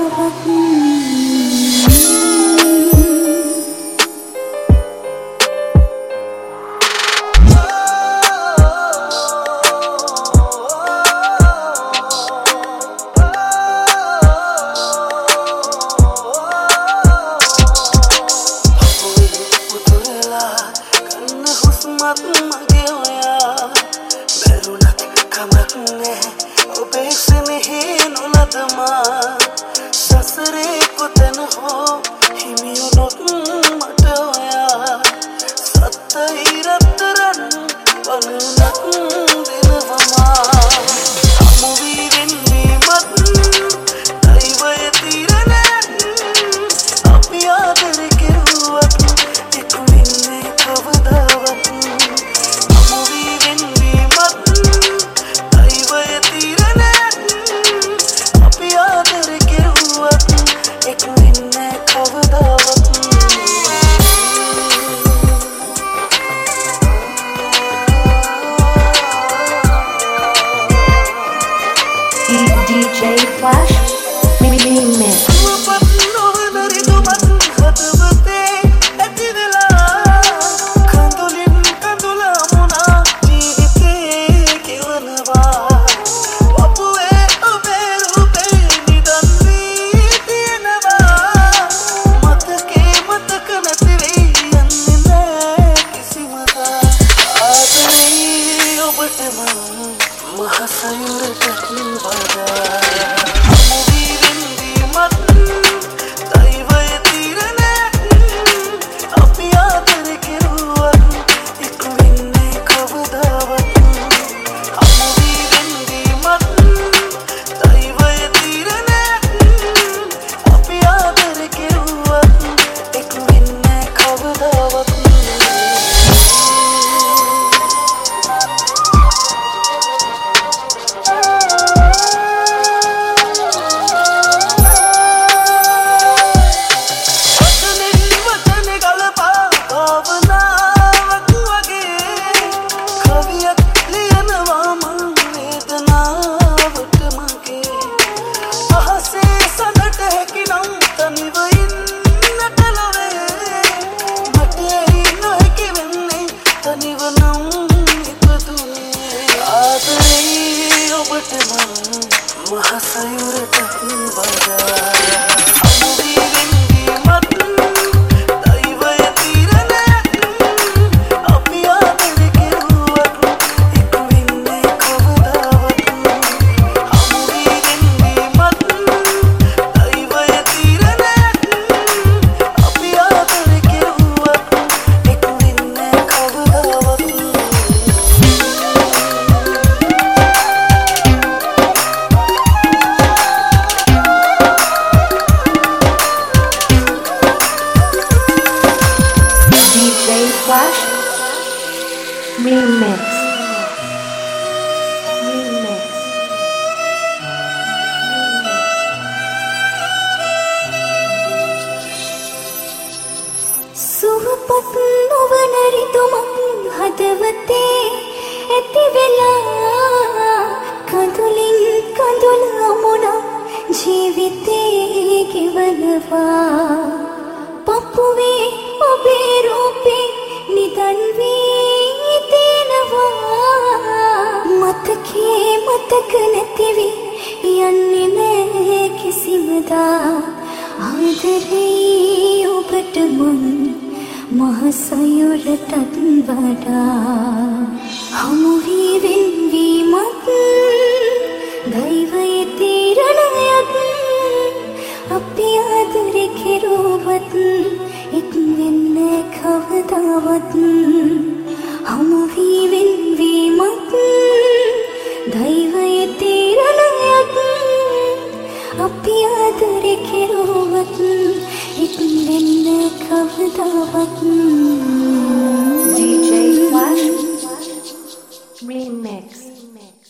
DJ Flash Remix. Flash Remix. සුවපත් නොවන රිතුමක් හදවතේ ඇති වෙලා කඳුලින් කඳුල අමුණ ජීවිතේ ගෙවනවා පපුවේ ඔබේ රූපේ නිදන් වී තියෙනවා මතකේ මතක නැතිවි යන්නේ නෑ කිසිමදා ආදරේ ඔබට මං මහසයුරටත් වඩා හමු වී වෙන්වීමත් දෛවයේ තීරණයක් අපි ආදරේ කෙරුවත් එක් වෙන්න කවදාවත් හමු වී වෙන්වීමත් දෛවයේ තීරණයක් අපි ආදරේ කෙරුවත් එක් වෙන්න කවදාවත් DJ Flash Remix.